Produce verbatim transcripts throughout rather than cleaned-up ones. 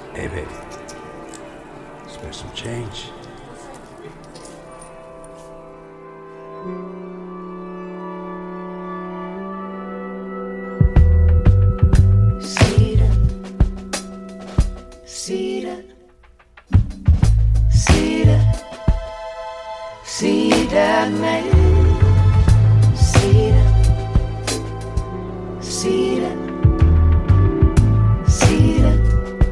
Hey, baby. Spare some change. See that, see that, see that, see that man. See that, see that, see that,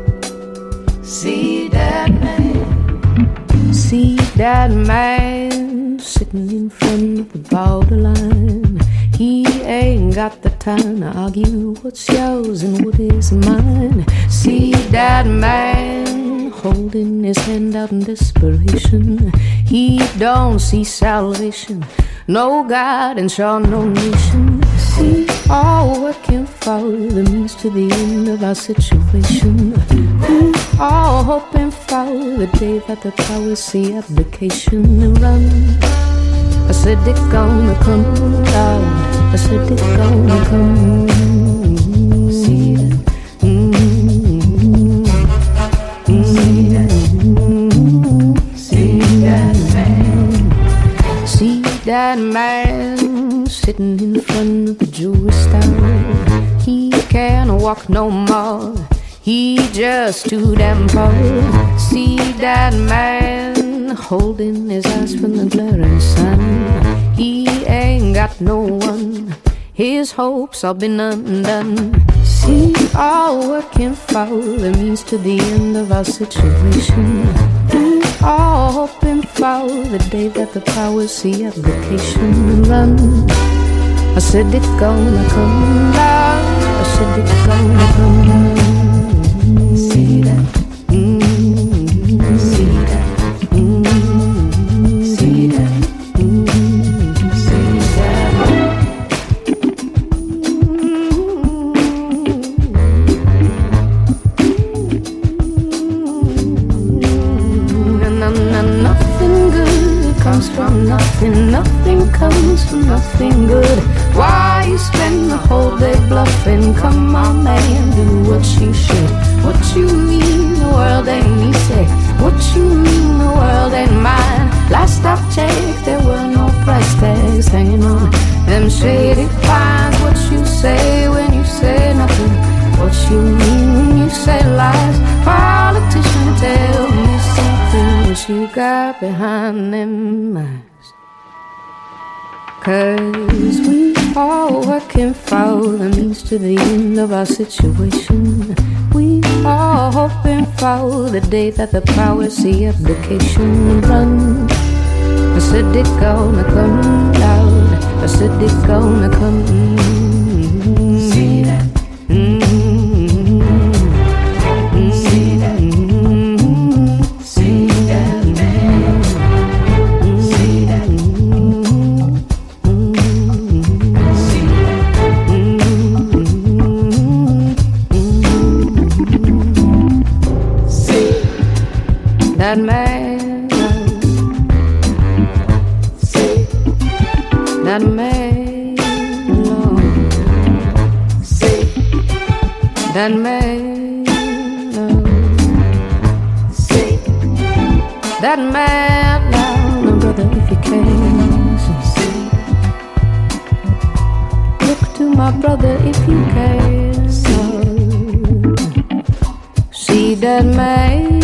see that man. See that man sitting in front of the borderline. He ain't got the time to argue what's yours and what is mine. See that man holding his hand out in desperation. He don't see salvation, no God and sure no nation. See, all working for the means to the end of our situation. We all hoping for the day that the powers see abdication and run. I said it gonna come down. I said it gonna come. See that, mm-hmm. See that, mm-hmm. See that man. See that man sitting in front of the jewelry store. He can't walk no more. He just too damn poor. See that man holding his eyes from the glaring sun. He ain't got no one. His hopes all been undone. See, all working for the means to the end of our situation. We all hoping for the day that the powers see application run. I said it gonna come down. I said it gonna come. See that, mm-hmm. See that, mm-hmm. See that, mm-hmm. See that, mm-hmm. Nothing good comes from nothing. Nothing comes from nothing good. Why you spend the whole day bluffing? Come on, man, do what you should. What you mean the world ain't easy? What you mean the world ain't mine? Last I checked, there were no price tags hanging on them shady pines. What you say when you say nothing? What you mean when you say lies? Politician, tell me something. What you got behind them eyes? Cause we all working for the means to the end of our situation. We all hoping for the day that the powers see abdication run. I said it gonna come loud. I said it gonna come. See that, mm-hmm. See that, mm-hmm. See that man. See that, mm-hmm. See that, mm-hmm. See that man. That man, Lord. See that man, Lord. See that man, Lord, brother, if you can. See, look to my brother if you can. See that man.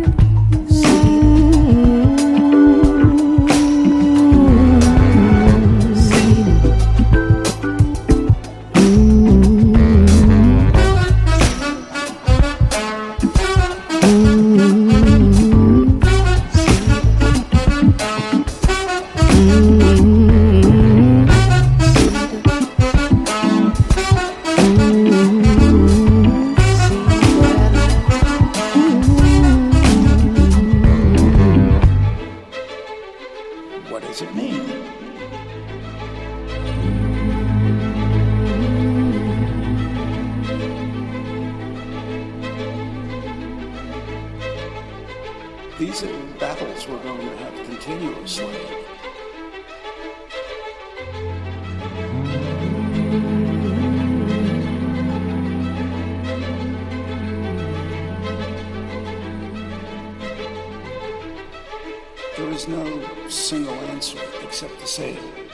These are battles we're going to have continuously. There's no single answer except to say